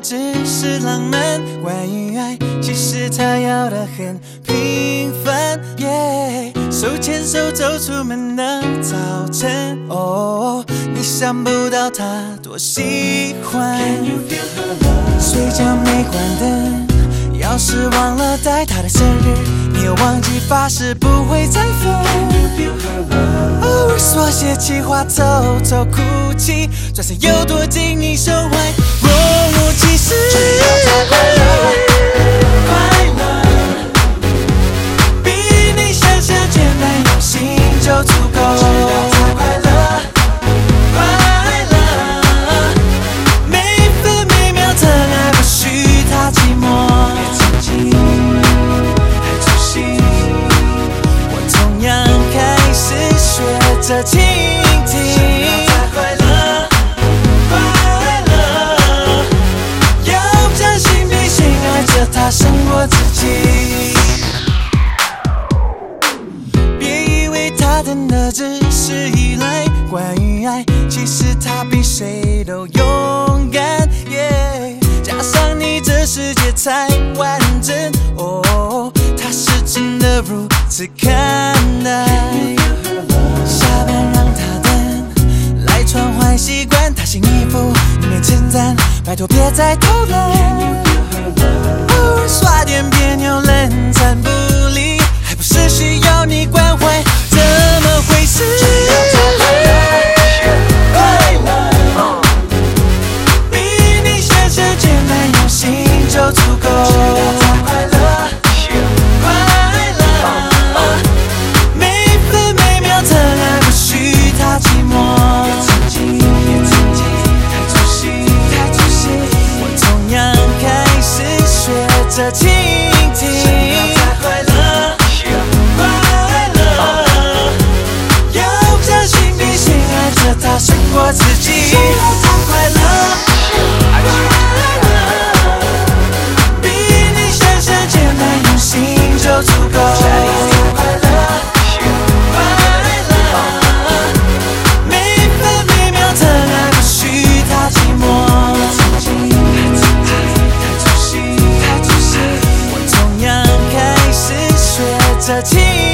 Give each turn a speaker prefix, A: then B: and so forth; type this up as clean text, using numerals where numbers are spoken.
A: 只是浪漫。关于爱，其实它要的很平凡。手牵手走出门的早晨，哦，你想不到他多喜欢。睡觉没关灯，钥匙忘了带他的生日，你又忘记发誓不会再分。偶尔说些气话，偷偷哭泣，转身又躲进你胸怀，若无其事。快乐，比你想象简单，用心就足够。快乐，快乐，每分每秒的爱，不许他寂寞。别曾经太粗心，我同样开始学着倾听。快乐，快乐，要将心比心，爱着他胜过自己。别以为他等的只是依赖，关于爱，其实他比谁都勇敢。加上你，这世界才完整。哦，他是真的如此看待。下班让他等，赖床坏习惯，他新衣服里面称赞，拜托别再偷懒。偶尔耍点别扭，冷战不离，还不是需要你关怀？怎么回事？快乐，比你想象简单，用心就足够。快乐，快乐，每分每秒的爱，不许他寂寞。别曾经太粗心，我同样开始学着倾听。快乐，快乐，要将心比心，爱着他胜过自己。快乐，比你想象简单，用心就足够。快乐，快乐，每分每秒的爱，不许他寂寞。太粗心，我同样开始学着倾听。